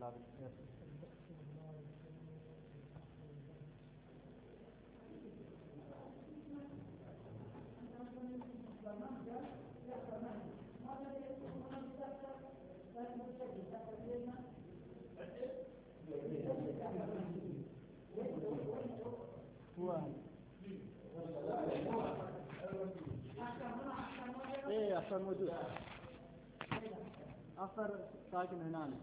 ايه احسن موجود اخر ساكن هناك.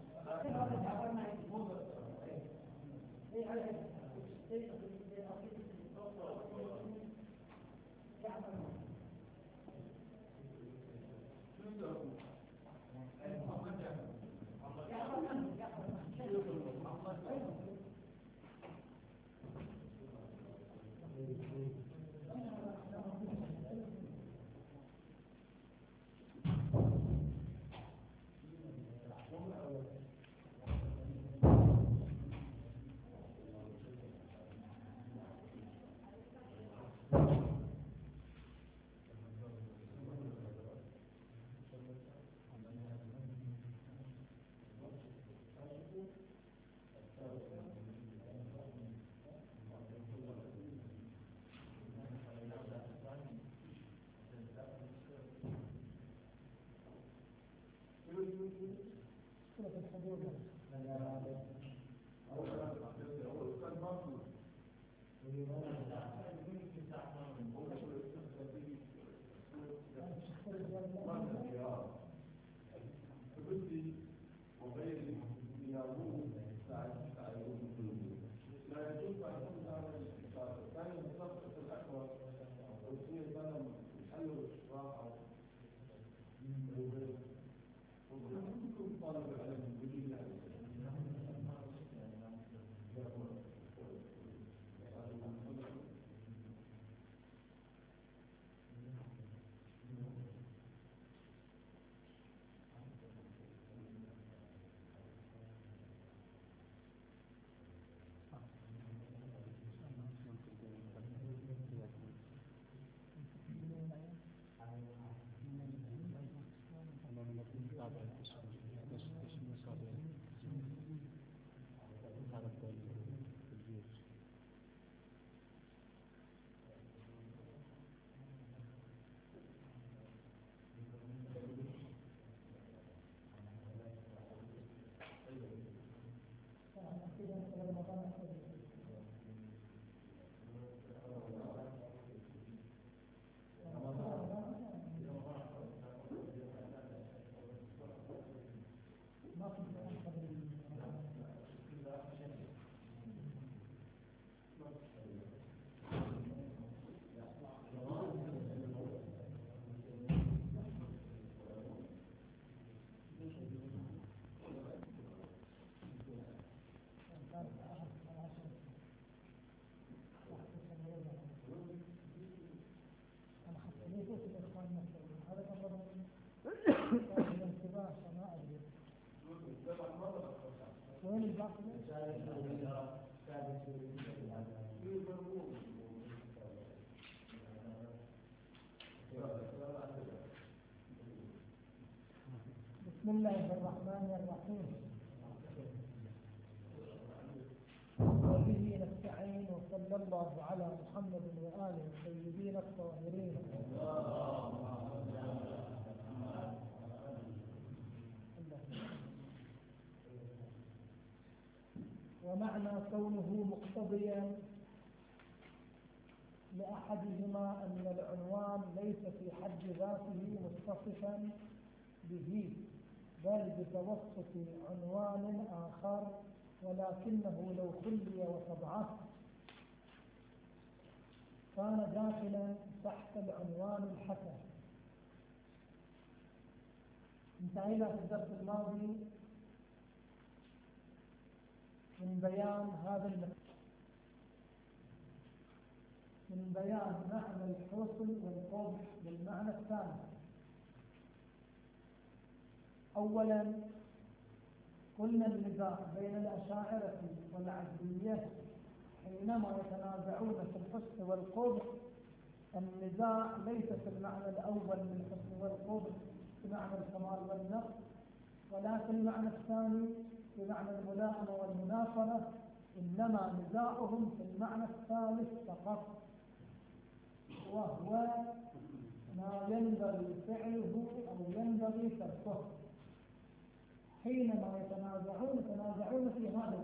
بسم الله الرحمن الرحيم. وبه نستعين، وصلى الله على محمد وآله الطيبين الطاهرين. ومعنى كونه مقتضيا لأحدهما أن العنوان ليس في حد ذاته متصفا به، بل بتوسط عنوان آخر، ولكنه لو خلي وتضعف كان داخلا تحت العنوان الحسن. انتهينا في الدرس الماضي من بيان من بيان معنى الحسن والقبح بالمعنى الثاني. أولا قلنا النزاع بين الأشاعرة والعزلية حينما يتنازعون في الحسن والقبح، النزاع ليس في المعنى الأول من الحسن والقبح بمعنى الكمال والنقص، ولكن المعنى الثاني بمعنى الملائمة والمناصرة، إنما نزاعهم في المعنى الثالث فقط، وهو ما ينبغي فعله أو ينبغي تركه. حينما يتنازعون في هذا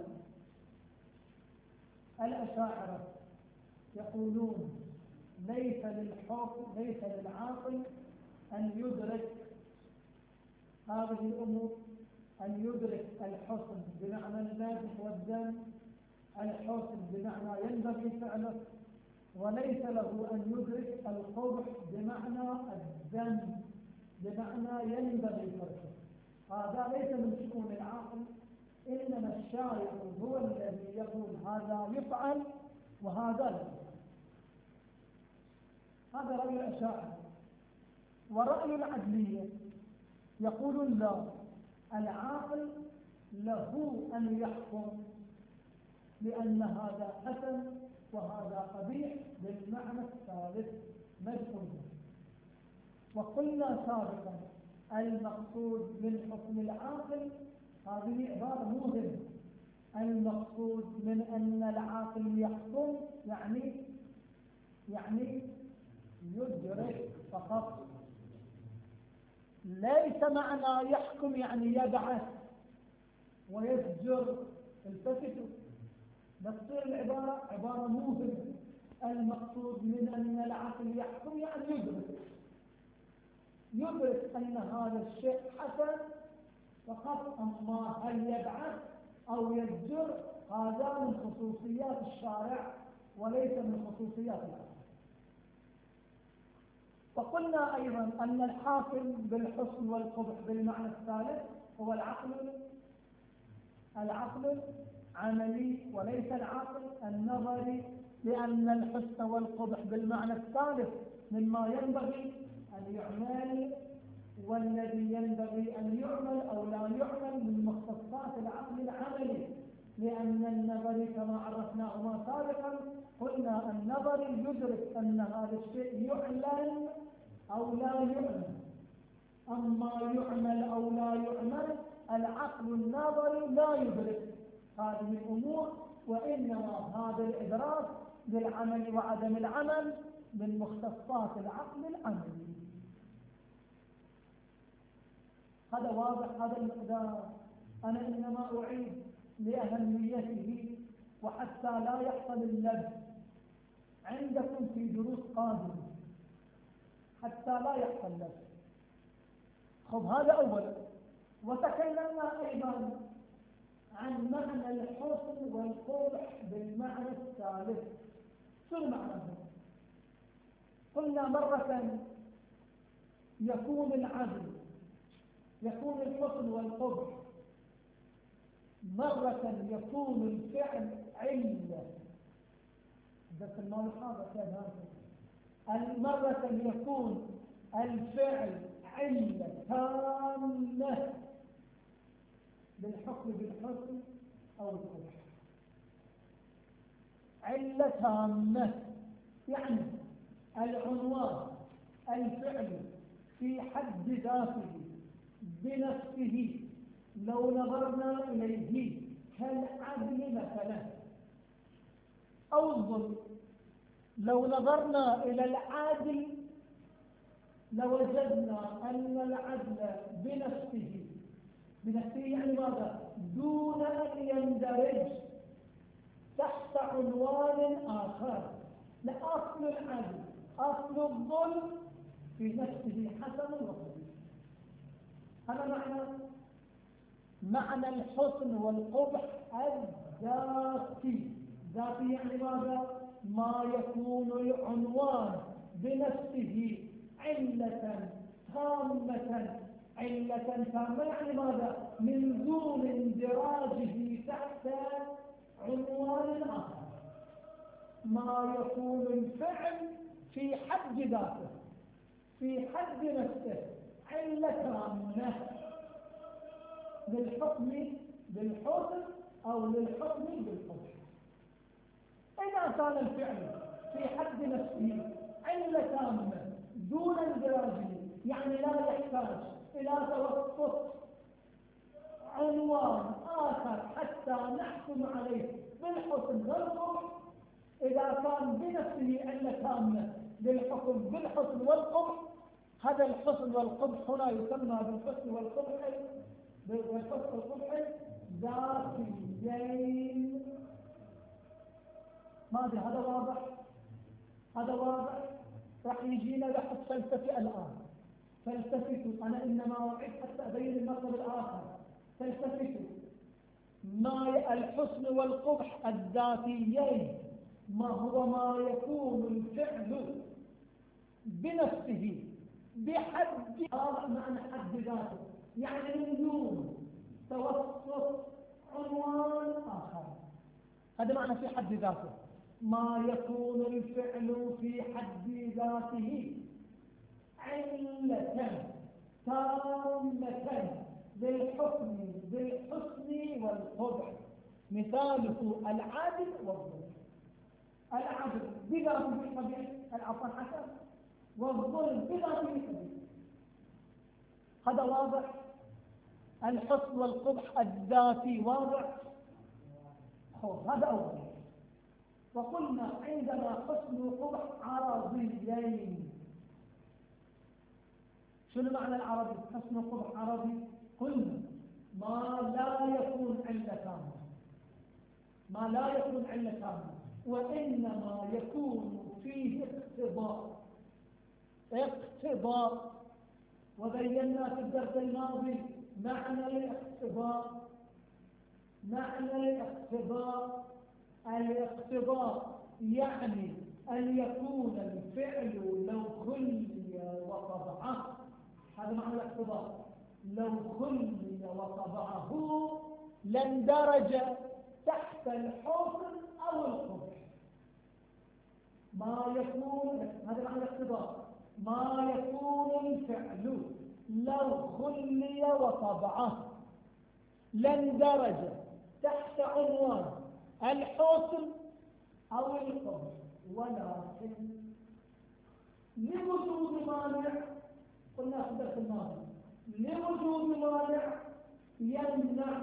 الأشاعرة يقولون ليس للعاقل أن يدرك هذه الأمور، أن يدرك الحسن بمعنى المدح والذم، الحسن بمعنى ينبغي فعله، وليس له أن يدرك القبح بمعنى الذم بمعنى ينبغي تركه. هذا ليس من شؤون العاقل، إنما الشارع هو الذي يقول هذا يفعل وهذا لا يفعل. هذا رأي الأشاعرة. ورأي العدلية يقولون لا، العاقل له أن يحكم لأن هذا حسن وهذا قبيح بالمعنى الثالث مدخول. وقلنا سابقا المقصود من حكم العاقل، هذه عبارة مهمة، المقصود من أن العاقل يحكم يعني يدرك فقط، ليس معنى يحكم يعني يبعث ويزجر. التفتوا بتصير العبارة عبارة موهمة. المقصود من أن العقل يحكم يعني يدرك أن هذا الشيء حسن فقط، أما هل يبعث أو يزجر هذا من خصوصيات الشارع وليس من خصوصيات العقل. وقلنا أيضا أن الحاكم بالحسن والقبح بالمعنى الثالث هو العقل عملي وليس العقل النظري، لأن الحسن والقبح بالمعنى الثالث مما ينبغي أن يعمل، والذي ينبغي أن يعمل أو لا يعمل من مختصات العقل العملي، لأن النظري كما عرفناه سابقا قلنا النظري يدرك أن هذا الشيء يعلن أو لا يعمل، أما يعمل أو لا يعمل العقل النظري لا يدرك هذه الأمور، وإنما هذا الإدراك بالعمل وعدم العمل من مختصات العقل العملي. هذا واضح هذا المقدار. أنا إنما أعيد لأهميته وحتى لا يحصل اللبس عندكم في دروس قادمة، حتى لا يحصل لبس. خب هذا أولا. وتكلمنا أيضا عن معنى الحسن والقبح بالمعنى الثالث. شو معناه؟ قلنا مرة يكون العدل، يكون الحسن والقبح، مرة يكون الفعل علة، بس المال حاضر كذا، مرة يكون الفعل علة تامة بالحكم بالحسن أو القبح، علة تامة، يعني العنوان الفعل في حد ذاته بنفسه لو نظرنا إليه كالعدل مثلا أو الظلم، لو نظرنا إلى العادل لوجدنا أن العدل بنفسه يعني ماذا؟ دون أن يندرج تحت عنوان آخر. لأصل العدل أصل الظلم في نفسه حسن وقبيح. هذا معنى الحسن والقبح الذاتي. ذاتي يعني ماذا؟ ما يكون العنوان بنفسه علة تامة. علة تامة يعني ماذا؟ من دون اندراجه تحت عنوان آخر. ما يكون الفعل في حد ذاته في حد نفسه علة تامة للحكم بالحسن أو للحكم بالقبح. إذا كان الفعل في حد نفسه علة تامة دون اندراجه، يعني لا يحتاج إلى توسط عنوان آخر حتى نحكم عليه بالحسن والقبح إذا كان بنفسه علة تامة للحكم بالحسن والقبح. هذا الحسن والقبح هنا يسمى بالحسن والقبح ذاتيين. ما أدري هذا واضح؟ هذا واضح؟ راح يجينا بحث فلسفي الآن. فلسفتوا، أنا إنما وعد حتى أبين المطلب الآخر. فلسفتوا ما الحسن والقبح الذاتيين ما هو ما يكون الفعل بنفسه بحد معنى حد ذاته، يعني النجوم توسط عنوان آخر. هذا معنى في حد ذاته ما يكون الفعل في حد ذاته علة تامة للحكم بالحسن والقبح. مثاله العدل والظلم. العدل بذاته قبيح، العفو حسن، والظلم بذاته قبيح. هذا واضح؟ الحسن والقبح الذاتي واضح؟ هذا أول. وقلنا عندنا حسن وقبح عرضيين. شنو معنى العربي؟ حسن وقبح عربي. قلنا ما لا يكون علة تامة، ما لا يكون علة تامة، وإنما يكون فيه اقتضاء. وبينا في الدرس الماضي معنى الاقتضاء. الاقتضاء يعني أن يكون الفعل لو خلي وطبعه. هذا معنى الاقتضاء. لو خلي وطبعه لاندرج تحت الحسن أو القبح. ما يكون، هذا معنى الاقتضاء، ما يكون الفعل لو خلي وطبعه لاندرج تحت عنوان الحسن أو القبح، ولكن لوجود مانع. قلنا في الدرس الماضي لوجود مانع يمنع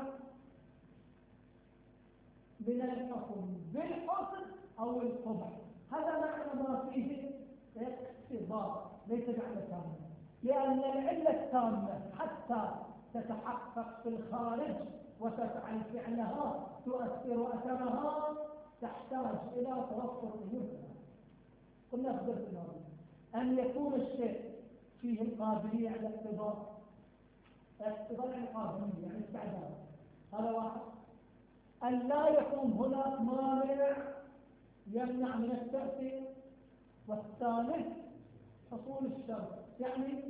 من الحكم بالحسن أو القبح. هذا معنى ما فيه اقتضاء ليس معنى تامة، لأن العلة التامة حتى تتحقق في الخارج وتفعل فعلها تؤثر أثرها تحتاج إلى توفر أمور. قلنا في الدرس الماضي أن يكون الشيء فيه القابلية على الاقتضاء. الاقتضاء يعني قابلية، يعني استعداد. هذا واحد. أن لا يكون هناك مانع يمنع من التأثير. والثالث حصول الشرط، يعني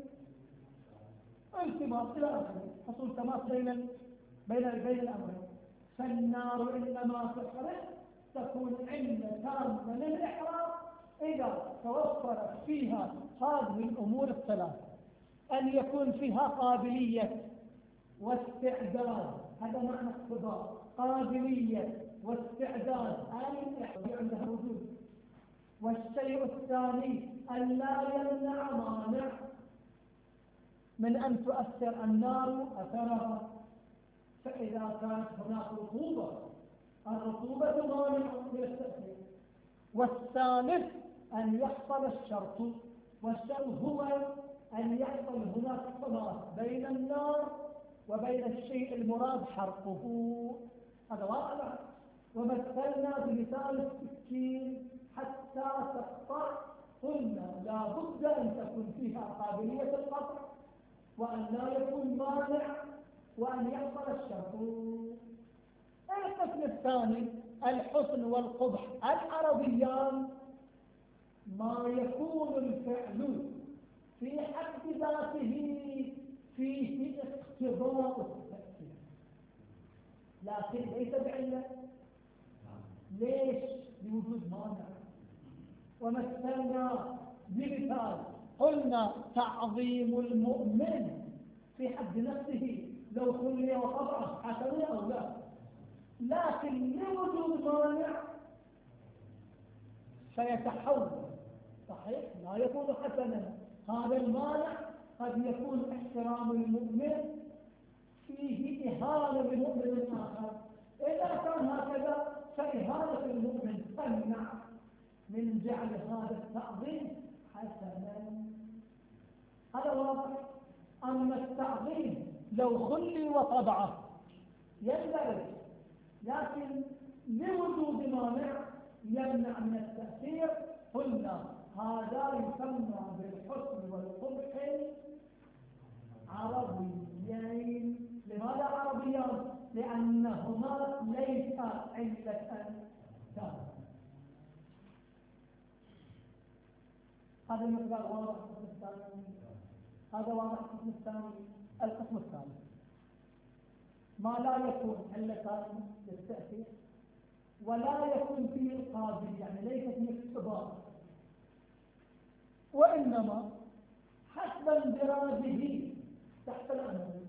التماس إلى آخره، حصول تماس بين الأمرين. فالنار إنما تحرق تكون علة تامة للإحراق إذا توفرت فيها هذه الأمور الثلاث: أن يكون فيها قابلية واستعداد، هذا معنى اقتضاء، قابلية واستعداد أن عندها وجود. والشيء الثاني أن لا يمنع مانع من أن تؤثر النار أثرها. فإذا كانت هناك رطوبة، الرطوبة مانع من التأثير. والثالث أن يحصل الشرط، والشرط هو أن يحصل هناك تماس بين النار وبين الشيء المراد حرقه. هذا واقع. ومثلنا بمثال السكين حتى تقطع. قلنا لا بد أن تكون فيها قابلية القطع، وأن لا يكون مانع، وأن يحصل الشرط. القسم الثاني الحسن والقبح العربيان ما يكون الفعل في حد ذاته فيه اقتضاء التأثير، لكن ليس بعلة. ليش؟ لوجود مانع. ومثلنا بمثال قلنا تعظيم المؤمن في حد نفسه لو خلي وقطعه حسن أو لا، لكن لوجود مانع سيتحول. صحيح لا يكون حسنا. هذا المانع قد يكون احترام المؤمن فيه إهانة لمؤمن آخر. إذا كان هكذا فإهانة المؤمن تمنع من جعل هذا التعظيم حسنا. هذا واضح. أما التعظيم لو خلي وطبعه يندرج، لكن لوجود مانع يمنع من التأثير، قلنا هذا يسمى بالحسن والقبح عربيين. لماذا عربيان؟ لأنهما ليس علة ثانية. هذا المقدار واضح. القسم الثاني هذا واضح. القسم الثاني القسم الثالث ما لا يكون علة للتأثير ولا يكون فيه القابل، يعني ليس فيه اختبار، وإنما حسب اندراجه تحت العنوان.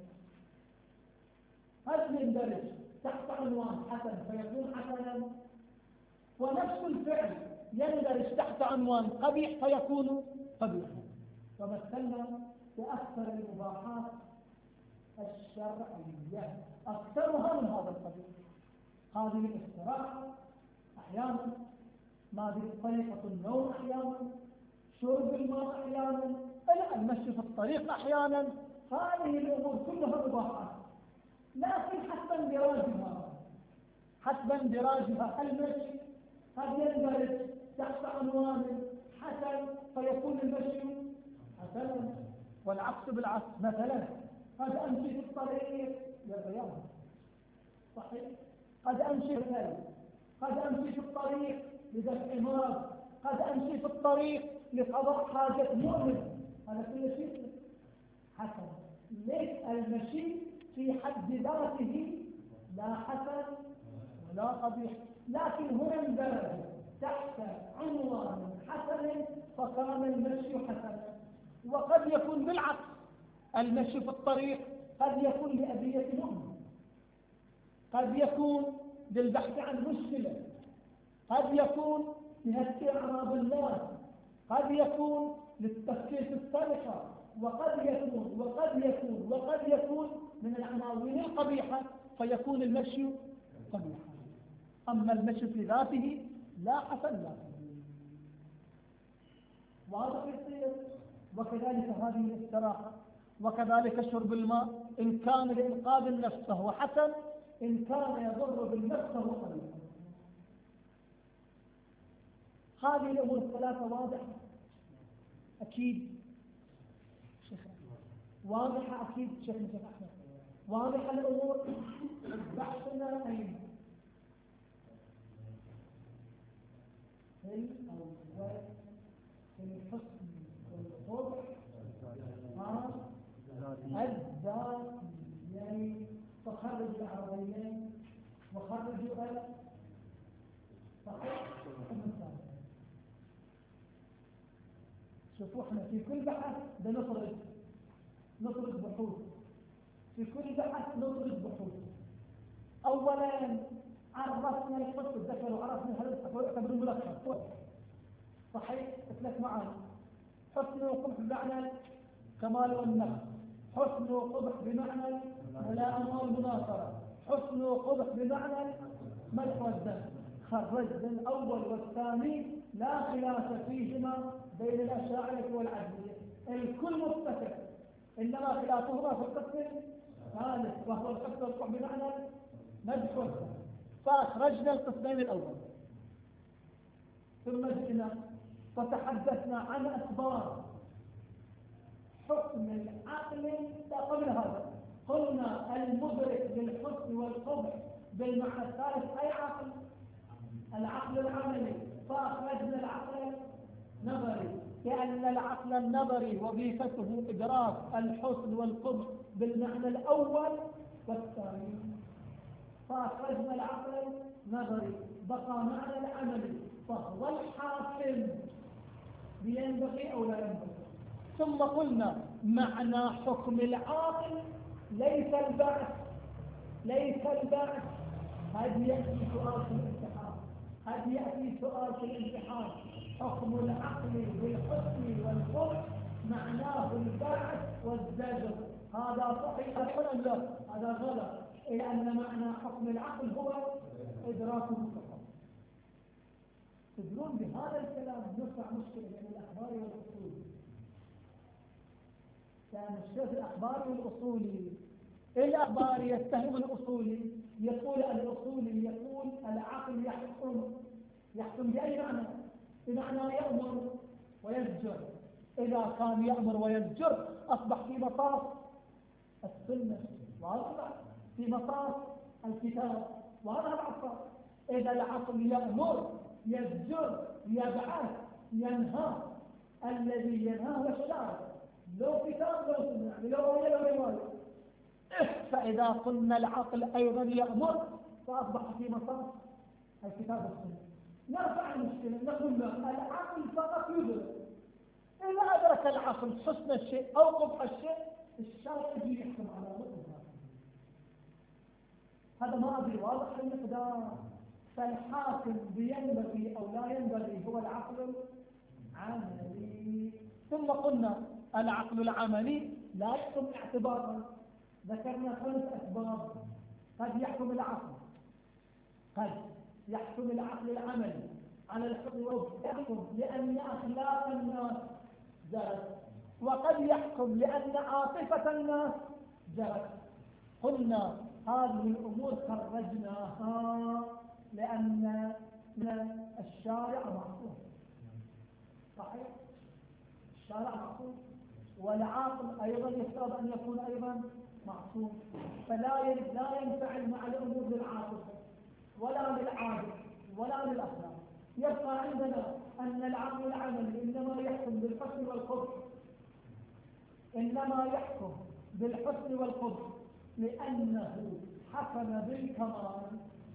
هل يندرج تحت عنوان حسن فيكون حسنا، ونفس الفعل يندرج تحت عنوان قبيح فيكون قبيحا. ومثلنا بأكثر المباحات الشرعية أكثرها من هذا القبيل. هذه الاستراحة أحيانا، ما طريقة النوم أحيانا، شرب الماء أحيانا، المشي في الطريق أحيانا. هذه الأمور كلها مباحات، لكن حسب اندراجها المشي قد يندرج تحت عنوان حسن فيكون المشي حسنا، والعكس بالعكس. مثلا قد أمشي في الطريق للرياضة، صحيح، قد أمشي في الطريق لدفع مرض، قد أمشي في الطريق لقضاء حاجة مؤمن، هذا كل شيء حسن. ليس المشي في حد ذاته لا حسن ولا قبيح، لكن هو اندرج تحت عنوان حسن فكان المشي حسنا. وقد يكون بالعكس، المشي في الطريق قد يكون لأذية مؤمن، قد يكون للبحث عن مشكلة، قد يكون لهتك أعراض الناس، قد يكون للتفكير في السرقة، وقد يكون من العناوين القبيحة فيكون المشي قبيحا. أما المشي في ذاته لا حسن لا قبيح. واضح يصير. وكذلك هذه الاستراحة، وكذلك شرب الماء، إن كان لإنقاذ النفس فهو حسن، إن كان يضر بالنفس فهو قبيح. هذه الأمور الثلاثة واضحة أكيد. واضحة أكيد شيخ أحمد. واضحة الأمور. بحثنا أين؟ الأول في الحسن والقبح الذاتيين، فخرج العربيين وخرجوا صحيح. شوفوا احنا في كل بحث بنخرج بحوث، في كل بحث نخرج بحوث. اولا عرفنا الحسن، الذكر وعرفنا هل يعتبرون ملخص صحيح. اتلف معنا حسن وقبح بمعنى كمال والنقص، حسن وقبح بمعنى ملائمة والمناصرة، حسن وقبح بمعنى مدح والذم. خرجنا الأول والثاني لا خلاف فيهما بين الأشاعرة والعدلية، الكل متفق، إنما خلافهما في القسم الثالث وهو القسم القبح بمعنى مدح والذم. فأخرجنا القسمين الأول، ثم جئنا وتحدثنا عن أسباب حكم العقل. قبل هذا قلنا المدرك للحسن والقبح بالمعنى الثالث أي عقل؟ العقل العملي. فأخرجنا العقل النظري، لأن العقل النظري وظيفته إدراك الحسن والقبح بالمعنى الأول والثاني. فأخرجنا العقل النظري، بقى معنى العملي فهو الحاكم، بينبغي أو لا ينبغي. ثم قلنا معنى حكم العاقل ليس البعث، هذا يأتي سؤال في الامتحان، حكم العقل بالحسن والقبح معناه البعث والزجر، هذا صحيح ولا لا؟ هذا غلط، لأن معنى حكم العقل هو إدراك المتصور. تدرون بهذا الكلام نرفع مشكلة بين الأخبار والأصول، لأن الشيخ الأخبار والأصولي الأخبار يتهم الأصولي، يقول الأصولي يقول العقل يحكم بأي معنى؟ بمعنى يأمر ويزجر. إذا كان يأمر ويزجر أصبح في مطاف السنة، وأصبح في مطاف الكتاب، وهذا العصر. إذا العقل يأمر يزجر يبعث ينهى، الذي ينهى هو الشارع، لو كتاب لو سنة لو رواية. فإذا قلنا العقل أيضا يأمر فأصبح في مطاف الكتاب والسنة. نرفع المشكلة نقول له العقل فقط يدرك، إذا أدرك العقل حسن الشيء أو قبح الشيء الشارع يجي يحكم على رؤيته. هذا ما أدري واضح المقدار. فالحاكم بينبغي أو لا ينبغي هو العقل العملي. ثم قلنا العقل العملي لا يحكم اعتبارا، ذكرنا 5 أسباب قد يحكم العقل. قد يحكم العقل العملي على الحكم يحكم لأن أخلاق الناس جرت، وقد يحكم لأن عاطفة الناس جرت. قلنا هذه الأمور خرجناها لأن الشارع معصوم. صحيح؟ الشارع معصوم، والعاقل أيضا يفترض أن يكون أيضا معصوم، فلا ينفعل مع الأمور للعاطفة ولا للعادة ولا للأخلاق. يبقى عندنا أن العقل العملي إنما يحكم بالحسن والقبح، إنما يحكم بالحسن والقبح لأنه حكم بالكمال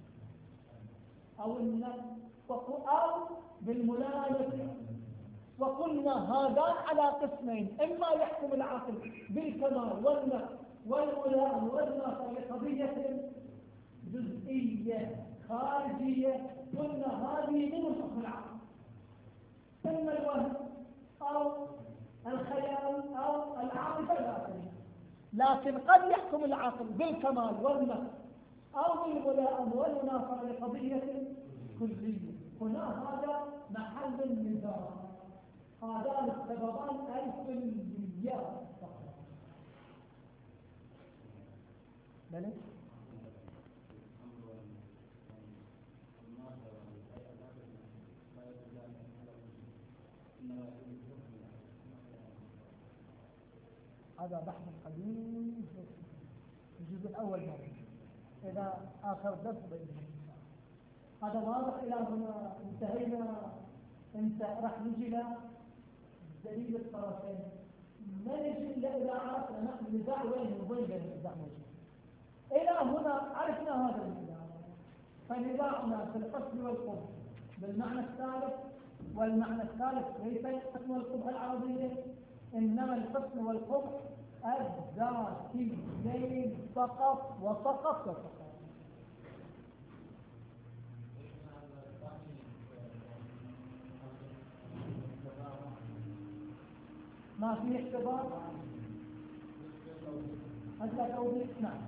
أو النفس أو بالملائمة. وقلنا هذان على قسمين، إما يحكم العقل بالكمال والنفس والملائمة والنفس لقضية جزئية خارجية، قلنا هذه من حكم العقل، إما الوهم أو الخيال أو العاطفة الباطنية. لكن قد يحكم العقل بالكمال والنفس أو بالملائمة والمناصرة لقضية كلية. هنا هذا محل النزاع، هذان السببان الكليات فقط. بلى؟ هذا بحث قديم في الجزء الأول منه، إذا آخر درس بإذن الله. هذا واضح. إلى هنا انتهينا. انت راح نجي إلى دليل الطرفين، ما نجي إلا إذا عرفنا نحن النزاع وين بين النزاع موجود. إلى هنا عرفنا هذا النزاع، فنزاعنا في الحسن والقبح بالمعنى الثالث، والمعنى الثالث ليس الحسن والقبح العربية، إنما الحسن والقبح الذاتيين فقط وفقط وفقط. ما في اختبار حتى توضيح. نعم.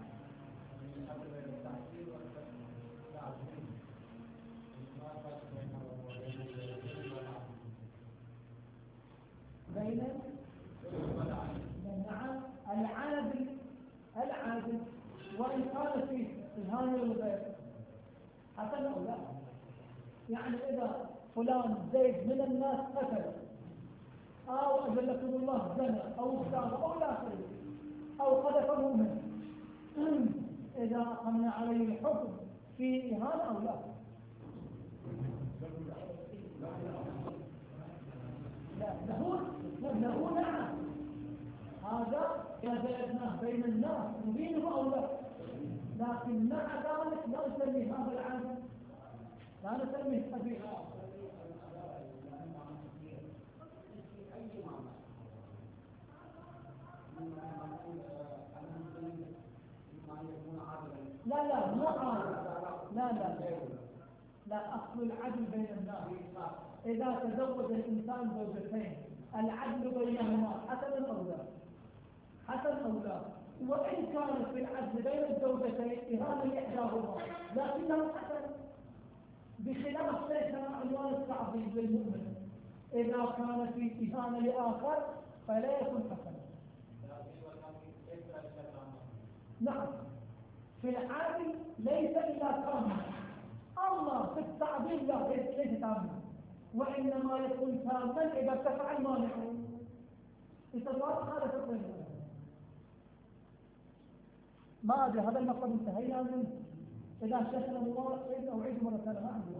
بين نعم العادل وإن كان فيه إذهان للغير حسن أو لا. يعني إذا فلان زيد من الناس قتل أو أجلكم الله زنى أو اغتاب أو لا شيء أو قذف مؤمن، إذا أقمنا عليه الحكم في إهانة أو لا؟ له نعم، هذا إذا جلسناه بين الناس نبينه أو لا، لكن مع ذلك لا نسمي هذا العمل، لا نسميه قبيح. لا مو عادل. لا أصل العدل بين الناس. إذا تزوج الإنسان زوجتين العدل بينهما حسن أو لا؟ حسن أو لا؟ وإن كانت في العدل بين الزوجتين إهانة لإحداهما لكنه حسن، بخلاف ليس عنوان التعظيم للمؤمن. إذا كان في إهانة لآخر فلا يكون حسنا. نعم، في العادل ليس إلا تاما، أما في التعظيم لا ليس تاما، وإنما يكون تاما إذا ارتفع المانع. يتواضع هذا تقريبا. ما أدري هذا المطلب انتهينا منه. إذا شكل مواصل أو عيد مرة ثانية ما عندي.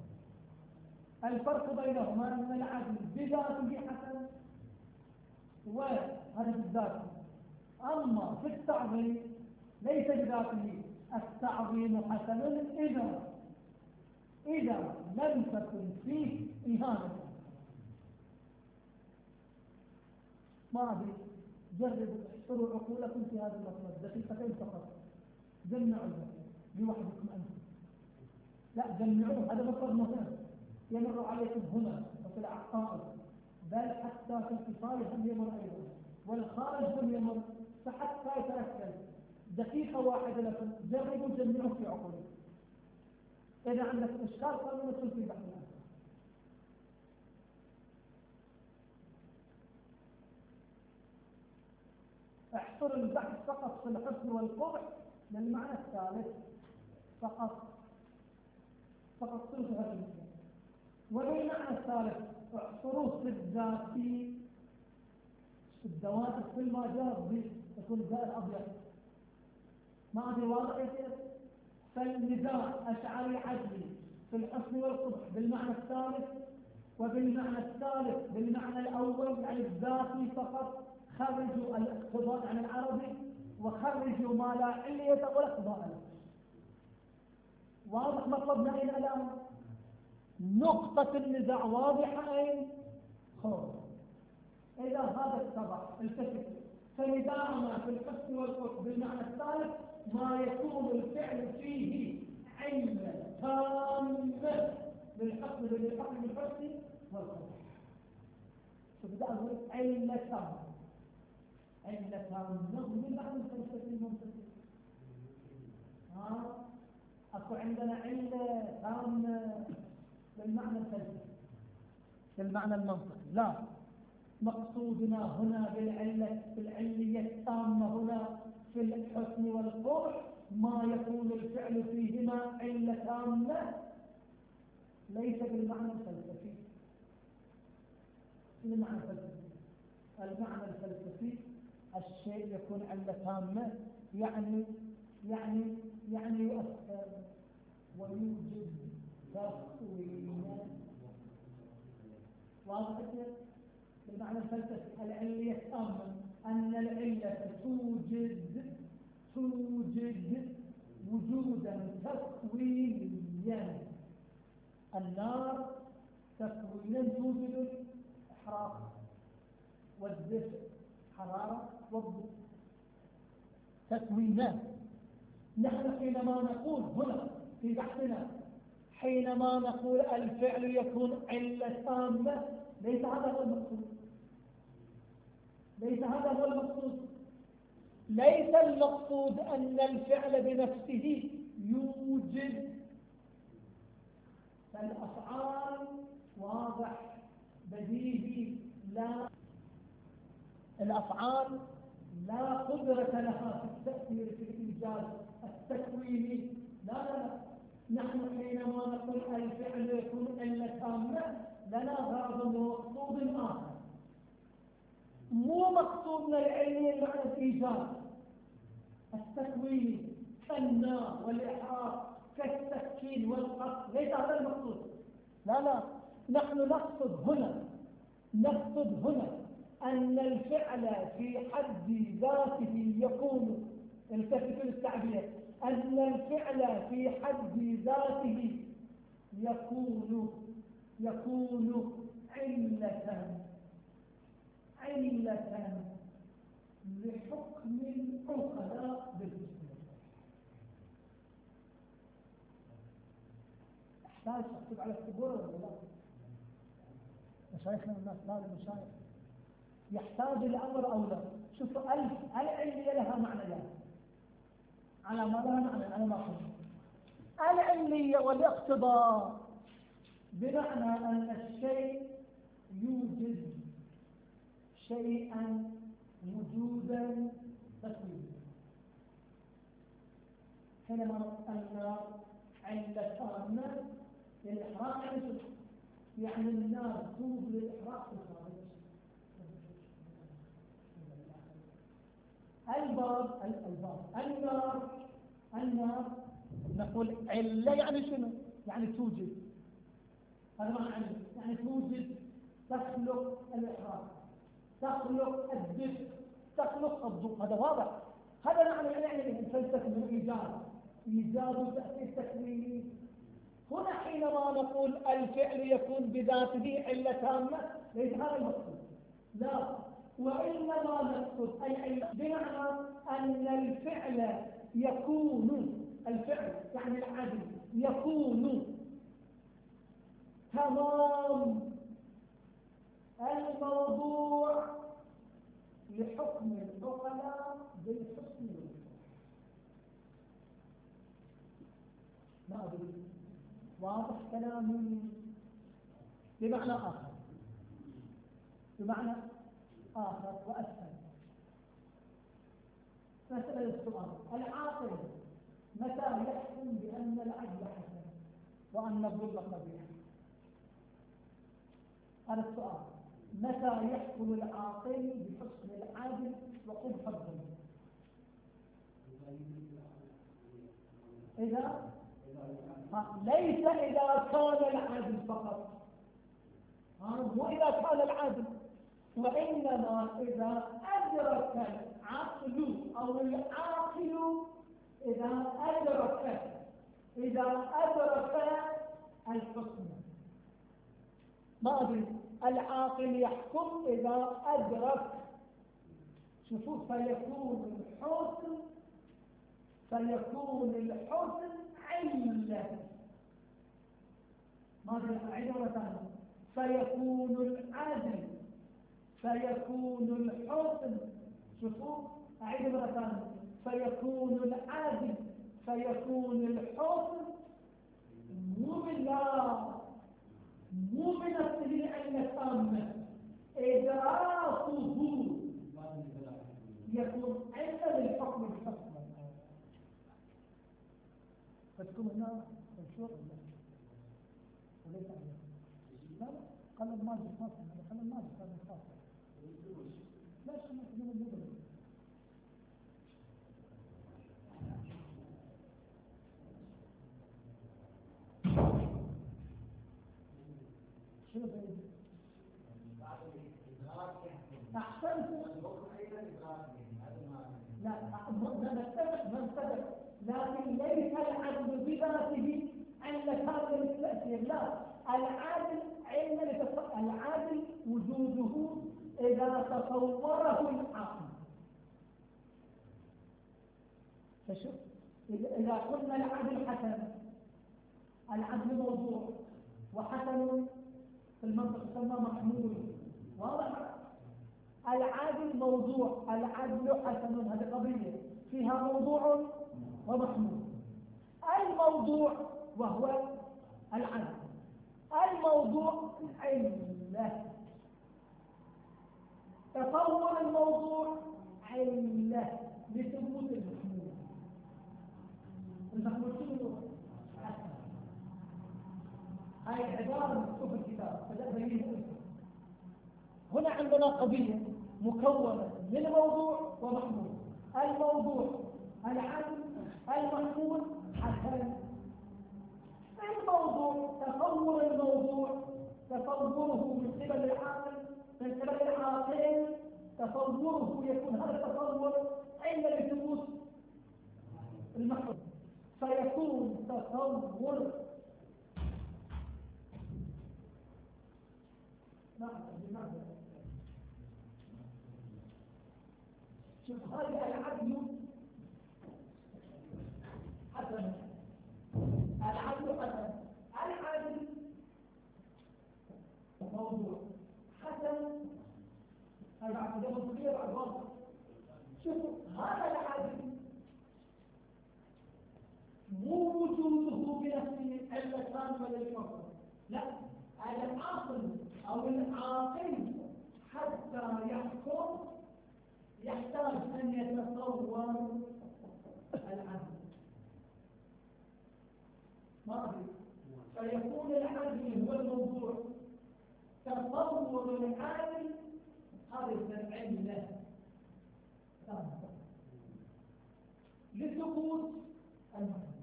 الفرق بينهما أن العدل بذاته حسن وهذا بالذات، أما في التعظيم ليس بذاته. التعظيم حسن إذا لم تكن فيه إهانة. ما أدري، جربوا احصروا عقولكم في هذا المطلب دقيقتين فقط، جمعوا لوحدكم أنتم. لا جمعوه، هذا مطلب مهم يمر عليكم هنا وفي العقائد، بل حتى في الاتصال هم يمر أيضا، والخارج هم يمر، فحتى يتأكد دقيقة واحدة لكم جربوا جمعوه في عقولكم. إذا عندك إشكال قالوا ندخل في بحثنا. احصر البحث فقط في الحسن والقبح للمعنى الثالث فقط ثلث هذا المعنى. وللمعنى الثالث احصروه في الذاتي، في الدوائر كل ما جاء يكون الزائر أبيض. ما أدري واضح يصير. فالنزاع أشعري عدلي في الحسن والقبح بالمعنى الثالث، وبالمعنى الثالث بالمعنى الأول يعني الذاتي فقط. خرجوا الاقتضاء عن العربي وخرجوا ما لا علية ولا اقتضاء له. واضح مطلبنا إلى الآن؟ نقطة النزاع واضحة أين؟ خالص. إذا هذا اتضح التفت، فنزاعنا في الحسن والقبح بالمعنى الثالث ما يكون الفعل فيه علة تامة للحسن والقبح. فبدأ أقول علة تامة. علة تامة بالمعنى الفلسفي المنطقي. أكو عندنا علة تامة بالمعنى الفلسفي، بالمعنى المنطقي لا. مقصودنا هنا بالعلية التامة هنا في الحسن والقبح ما يكون الفعل فيهما علة تامة، ليس بالمعنى الفلسفي. المعنى الفلسفي الشيء يكون علة تامة يعني يؤثر ويوجد تكوينا. واضح بالمعنى الفلسفي العلية التامة أن العلة توجد وجودا تكوينيا. النار تكوينا توجد إحراق، والدفء حرارة، والضوء تكوينا. نحن حينما نقول هنا في بحثنا، حينما نقول الفعل يكون علة تامة، ليس هذا هو المقصود. ليس المقصود أن الفعل بنفسه يوجد. فالأفعال واضح بديهي، لا الأفعال لا قدرة لها في التأثير في الإيجاد التكويني. لا نحن حينما نقول الفعل يكون علة تامة لنا غرض ومقصود آخر. مو مقصودنا العلمي المعنى الإيجاد التكويني كالنار والإحراق كالتسكين والقتل، ليس هذا المقصود. لا نحن نقصد هنا أن الفعل في حد ذاته يكون، التفتوا للتعبير، أن الفعل في حد ذاته يكون علة لحكم العقلاء بالمسلمين. احتاج اكتب على السبورة ولا لا؟ مشايخنا الناس لا المشايخ يحتاج الأمر أو لا. شوفوا ألف العلية لها معنيان على ما لها معنى على ما قلت. العلية والاقتضاء بمعنى أن الشيء يوجد شيئا وجودا تقليديا. حينما النار علتان للإحراق يعني النار توجد للإحراق في الخارج. النار نقول علة يعني شنو؟ يعني توجد. هذا معنى علة يعني توجد، تخلق الإحراق، تخلق الدفء، تخلق الضوء. هذا واضح. هذا معنى يعني الفلسفة من إيجاد وتأثير تكويني. هنا حينما نقول الفعل يكون بذاته علة تامة ليس هذا المقصود، لا، وإنما نقصد العلة بمعنى أن الفعل يكون، الفعل يعني العدل يكون تمام الموضوع لحكم العقلاء بالحسن والحسن. ما أدري واضح كلامي؟ بمعنى آخر، بمعنى آخر وأسهل. مسألة السؤال: العاقل متى يحكم بأن العدل حسن وأن الظلم قبيح؟ هذا السؤال. متى يحكم العاقل بحسن العدل وقبح الظلم؟ إذا ليس إذا كان العدل فقط، مو إذا كان العدل، وإنما إذا أدرك العقل أو العاقل، إذا أدرك الحسن. ما أدري، العاقل يحكم إذا أدرك. شوفوا، فيكون الحسن علة. ما أدري أعيد مرة ثانية. فيكون العدل، فيكون الحسن. شوفوا أعيد مرة ثانية. فيكون العدل، فيكون الحسن مو بالله، مو بنفسه لعلة تامة، إدراكه يكون علة للحكم الحسن. فتكون هنا الشوق وليس عليه. لا قلب ماجد خاصة، قلب ماجد هذا خاصة. لا شيء من المدرس. شنو بعيد؟ أحسنت. لا نتفق، لكن ليس العدل بذاته علة هذا التأثير، لا، العدل العدل وجوده إذا تصوره العقل. فشوف، إذا قلنا العدل حسن، العدل موضوع، وحسن في المنطق يسمى محمول. واضح؟ العدل موضوع، العدل حسن، هذه قضية فيها موضوع ومحمول. الموضوع وهو العدل، الموضوع علة، تصور الموضوع علة لثبوت المحمول. المحمول شنو؟ حسن. هاي عبارة مكتوبة في الكتاب فبينه. هنا عندنا قضية مكونة من موضوع ومحمول. الموضوع العدل، المحمول حسن. الموضوع تصور الموضوع، تصوره من قبل العاقل، من قبل العاقل تصوره يكون هذا التصور عند لثبوت المحمول، فيكون تصور شوف هذا العدل حسن، العدل حسن، العدل موضوع حسن، هذا عقيدة منطقية بعد واضح. شوفوا هذا العدل مو وجوده بنفسه علة تامة للحكم، لا، العقل أو العاقل حتى يحكم يحتاج أن يتصور العدل. ما أدري، فيكون العدل هو الموضوع. تصور العدل هذا العلة لثبوت المعنى.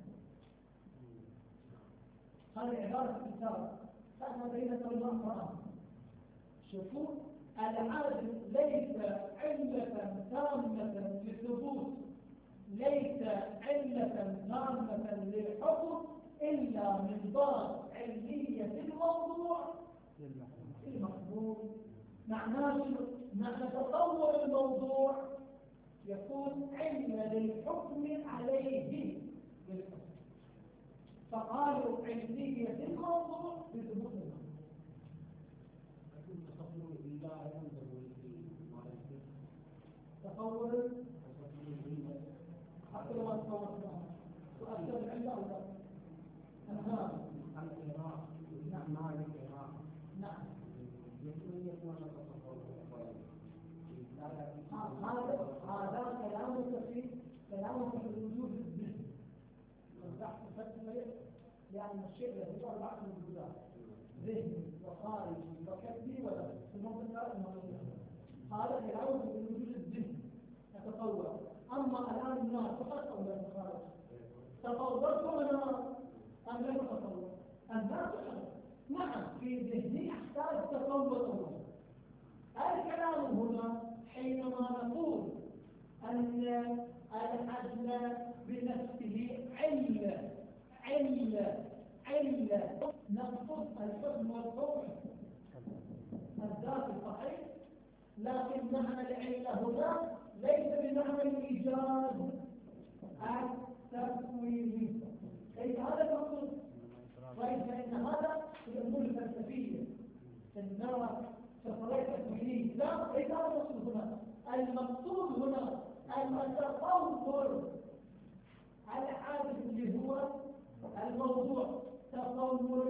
هذه عبارة الكتاب فأنا بينة الله. شوفوا العدل ليس علة تامة للثبوت، ليس علة تامة للحكم إلا من باب علية الموضوع المحمول. معنى تطور الموضوع يكون علة للحكم عليه بالحكم. فقالوا علية الموضوع بثبوت الموضوع. تصور حتى لو تصور تؤثر العلة أو لا؟ نعم. نعم. هذا كلامك في الوجود الذهني. لأن الشيء له أربعة موجودات: ذهني وخارجي وكبدي ومنطقة المرئية. هذا كلامك في الوجود الذهني نتصور. أما الآن النار فقط أو لا تخارج؟ تصورتم النار أم لا تتصور؟ النار فقط. نعم، في ذهني أحتاج تصور. الكلام هنا حينما نقول أن العدل بنفسه علة نقصد الحكم والحكم الذات الصحيح، لكن معنى العلة هنا ليس بمعنى الإيجاد التكويني، ليس هذا المقصود. فإن هذا في الأمور الفلسفية النار شفرات تكوينية، لا، ليس هذا المقصود هنا. المقصود هنا التصور الحادث اللي هو الموضوع. تصور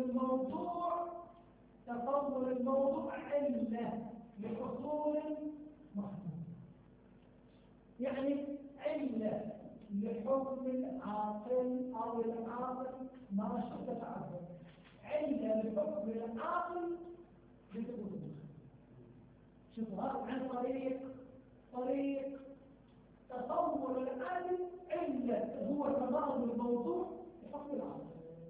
الموضوع علة لحصول محدود، يعني علة لحكم العاقل أو العاقل ما شئت تعبر، علة لحكم العاقل بثبوت. شوفوا هذا عن طريق تصور العالم علة هو تمام الموضوع لحكم العاقل.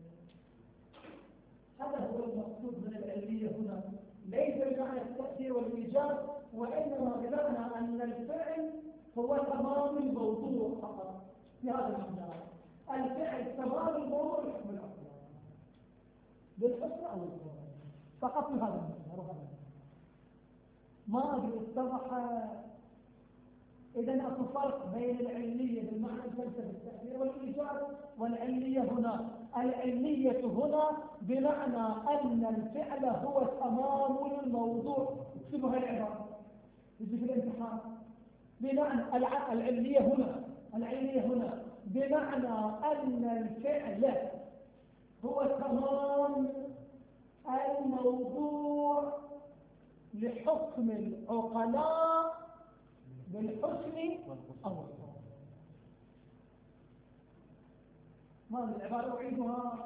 هذا هو المقصود من العلمية هنا، ليس بمعنى التأثير والإيجاد، وإنما بمعنى أن الفعل هو تمام الموضوع فقط. في هذا المعنى الفعل تمام الموضوع لحكم العاقل بالحسن أو الكون فقط. في هذا المعنى ما أدري اتضح. إذن أكو فرق بين العلية بالمعنى الفلسفي التأثير والإيجاد والعلية هنا. العلية هنا بمعنى أن الفعل هو تمام الموضوع. اكتبوا هاي العبارة يجي في الامتحان. بمعنى العلية هنا بمعنى أن الفعل هو تمام الموضوع لحكم العقلاء بالحسن أو الصواب. ما العبارة أعيدها.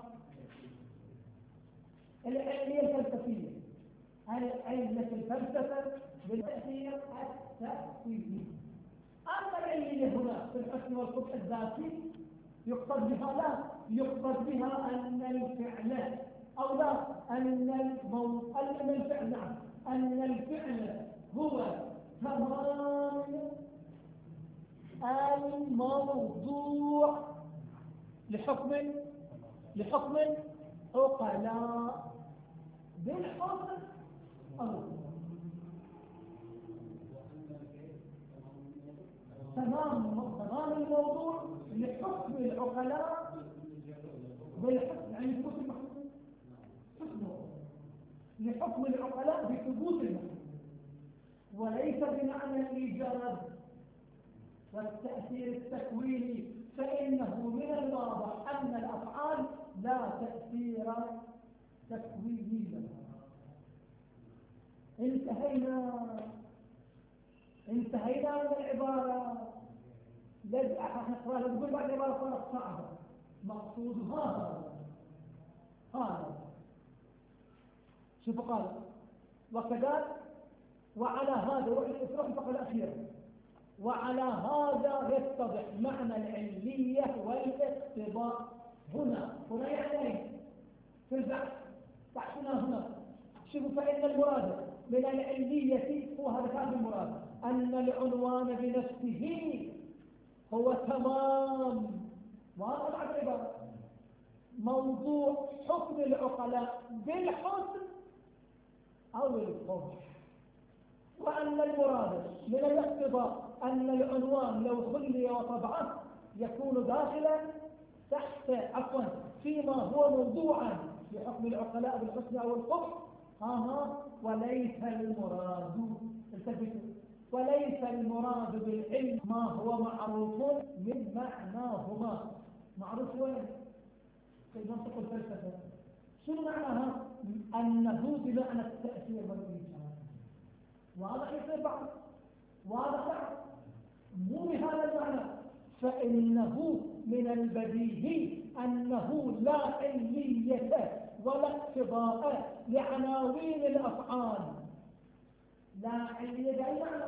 العلمية الفلسفية علة الفلسفة بالتأثير التأثيري. أما العلمية هنا في الحسن والقبح الذاتي يقصد بها لا، يقصد بها أن الفعل أو لا أن الفعل، نعم، أن الفعل هو تمام الموضوع لحكم عقلاء بالحكم أو تمام الموضوع لحكم العقلاء بالحكم، يعني ثبوت المحكوم لحكم العقلاء بثبوت المحكوم. وليس بمعنى الإيجاد والتأثير التكويني، فإنه من الواضح أن الأفعال لا تأثير تكويني لها. انتهينا من العبارة. لازم نقرأ نقول بعد عبارة صارت صعبة. مقصودها هذا شوفوا قال وكذلك وعلى هذا روح الفقرة الأخيرة. وعلى هذا يتضح معنى العلية والاقتضاء هنا يعني في البحث بحثنا هنا. شوفوا فإن المراد من العلية هو هذا كان المراد أن العنوان بنفسه هو تمام وهذا بعد العبارة موضوع حكم العقلاء بالحسن أو القبح، وأن المراد من الاقتضاء أن العنوان لو خلي وطبعه يكون داخلا تحت فيما هو موضوعا لحكم العقلاء بالحسن أو القبح. وليس المراد بالعلم ما هو معروف من معناهما. معروف وين؟ في منطق الفلسفة شنو معناها؟ أنه بمعنى التأثير والإيجاد. واضح يصير بعض واضح مو بهذا المعنى، فإنه من البديهي أنه لا علية ولا اقتضاء لعناوين الأفعال. لا علية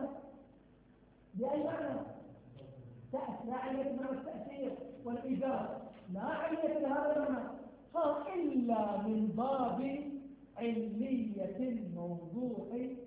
بأي معنى؟ لا علية بمعنى التأثير والإيجاد، لا علية بهذا المعنى إلا من باب علية الموضوع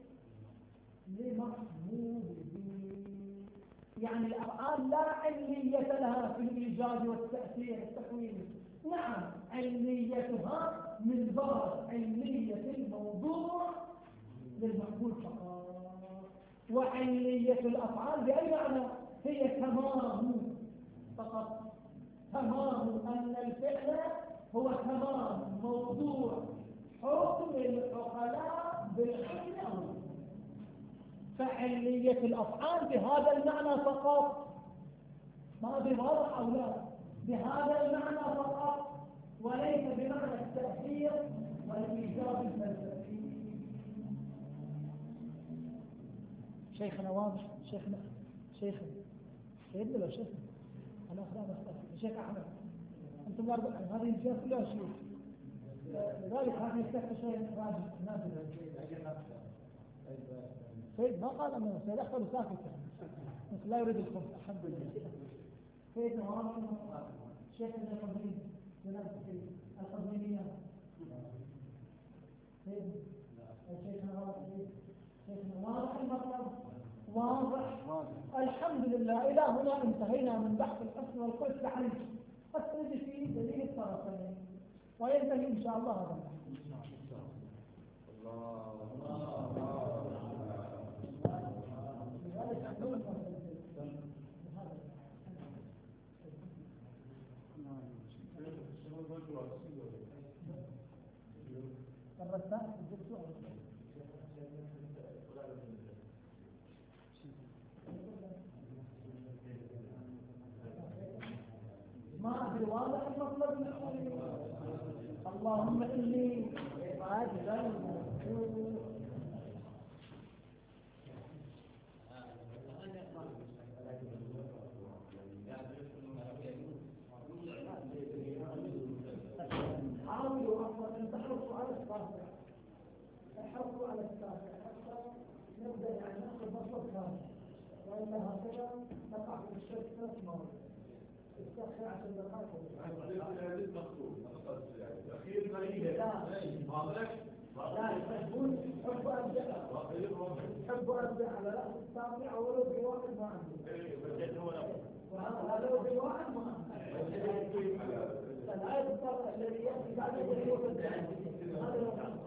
لمحموده. يعني الأفعال لا علية لها في الإيجاد والتأثير التكويني، نعم عليتها من باب علية الموضوع للمحمول فقط. وعلية الأفعال بأي معنى؟ هي تمام فقط، تمام أن الفعل هو تمام موضوع حكم العقلاء بالحكم. فعلية الأفعال بهذا المعنى فقط، ما بواضح أو لا، بهذا المعنى فقط وليس بمعنى التأثير والإيجاب الفلسفي. شيخنا واضح؟ شيخنا سيدنا لو شيخنا أنا شيخ أحمد أنتم الأربعة هذه الجهة كلها شيوخ، لذلك هذه يستحق شيء راجع نازل. سيد ما قال أنه سيدخل ساكتا مثل لا يريد الخبز. الحمد لله. سيدنا واضح شيخنا القضمين القضمينية شيخنا واضح المطلب واضح. الحمد لله. إلى هنا انتهينا من بحث الحسن والقبح عن قد في دليل الطرفين وينتهي إن شاء الله هذا ما أدري واضح المطلب. اللهم إني عاجزا حاولوا أفضل أن تحرصوا على الصافي، احرصوا على الصافي حتى نبدأ يعني نأخذ مطلب ثاني، وإلا هكذا نقع في الشرك 3 مرات. استخدم 10 دقائق. الأخير قليل. لا يحبون حبوا أبدأ على رأس السابع ولو بواحد ما عنده. وهذا لو بواحد ما عنده. الآية الذي يأتي بعد ذلك هذا